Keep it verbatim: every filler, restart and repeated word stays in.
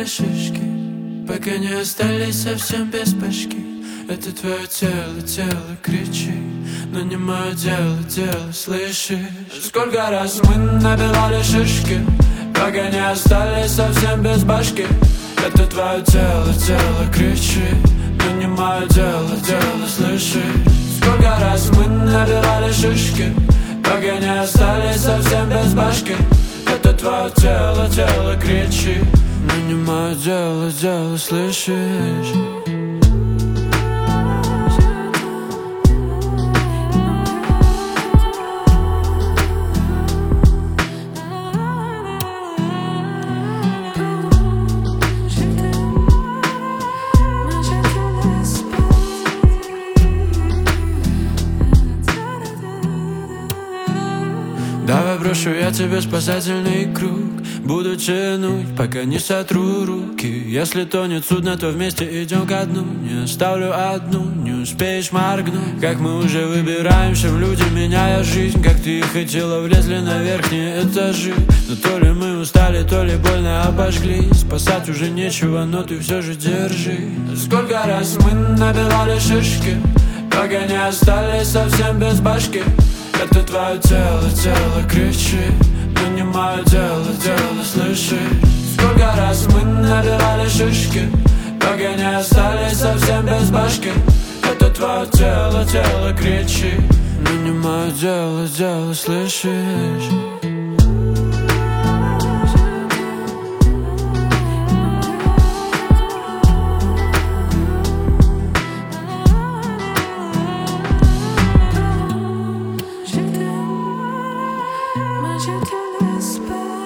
набивали шишки, пока не остались совсем без башки. Это твое тело, тело кричит, но не мое дело, дело, слышишь? Сколько раз мы набивали шишки, пока не остались совсем без башки. Это твое тело, тело кричит, но не мое дело, дело, слышишь? Сколько раз мы набивали шишки, пока не остались совсем без башки. Это твое тело, тело кричит, но не мое дело, дело, слышишь? Давай брошу я тебе спасательный круг, буду тянуть, пока не сотру руки. Если тонет судно, то вместе идем ко дну. Не оставлю одну, не успеешь моргнуть. Как мы уже выбираемся в люди, меняя жизнь. Как ты и хотела, влезли на верхние этажи. Но то ли мы устали, то ли больно обожглись. Спасать уже нечего, но ты все же держи. Сколько раз мы набивали шишки, пока не остались совсем без башки. Это твое тело, тело кричит, но не мое дело, дело, слышишь? Сколько раз мы набивали шишки, пока не остались совсем без башки. Это твое тело, тело кричит, но не мое дело, дело, слышишь? Je t'aime, moi je te laisse pas.